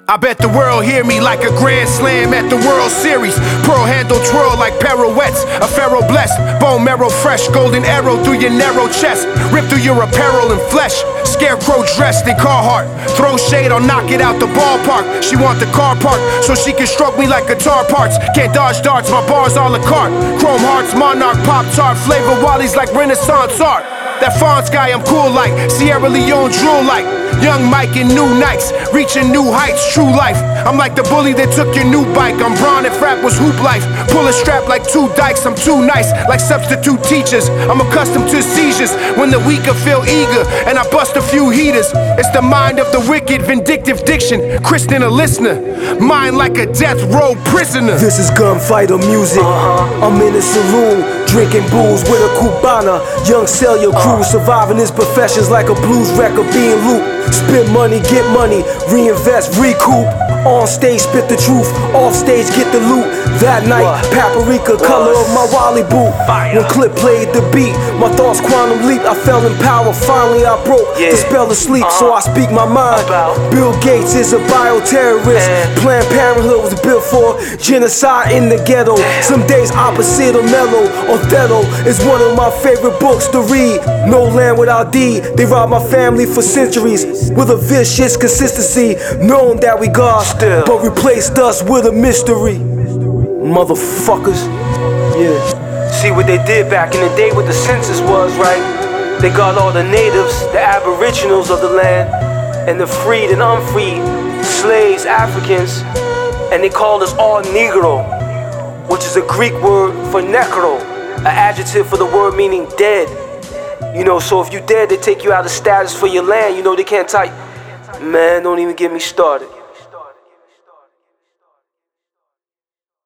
I bet the world hear me like a grand slam at the World Series. Pearl handle twirl like pirouettes, a pharaoh blessed. Bone marrow fresh, golden arrow through your narrow chest. Rip through your apparel and flesh. Scarecrow dressed in Carhartt. Throw shade, I'll knock it out the ballpark. She want the car park so she can stroke me like guitar parts. Can't dodge darts, my bars a la carte. Chrome hearts, Monarch, Pop-Tart. Flavor Wally's like Renaissance art. That Fonz guy I'm cool like, Sierra Leone drool like. Young Mike in new nights, reaching new heights, true life. I'm like the bully that took your new bike. I'm Braun if rap was hoop life. Pull a strap like two dykes, I'm too nice, like substitute teachers. I'm accustomed to seizures when the weaker feel eager, and I bust a few heaters. It's the mind of the wicked, vindictive diction, christening a listener. Mind like a death row prisoner. This is gunfighter music. I'm in a saloon, drinking booze with a Cubana. Young Cellular crew, surviving his professions like a blues record being looped. Spend money, get money, reinvest, recoup. On stage, spit the truth. Off stage, get the loot. That night, paprika, color of my Wally boot. When Clip played the beat, my thoughts quantum leap. I fell in power, finally I broke the spell of sleep. So I speak my mind. Bill Gates is a bioterrorist. Planned Parenthood was built for genocide in the ghetto. Some days opposite of mellow. Othello is one of my favorite books to read. No land without deed. They robbed my family for centuries with a vicious consistency, knowing that we God, but replaced us with a mystery. Motherfuckers. Yeah. See what they did back in the day with the census was, right? They got all the natives, the aboriginals of the land, and the freed and unfreed, slaves, Africans, and they called us all Negro, which is a Greek word for necro, an adjective for the word meaning dead. You know, so if you dead, they take you out of status for your land. You know, they can't type. Man, don't even get me started.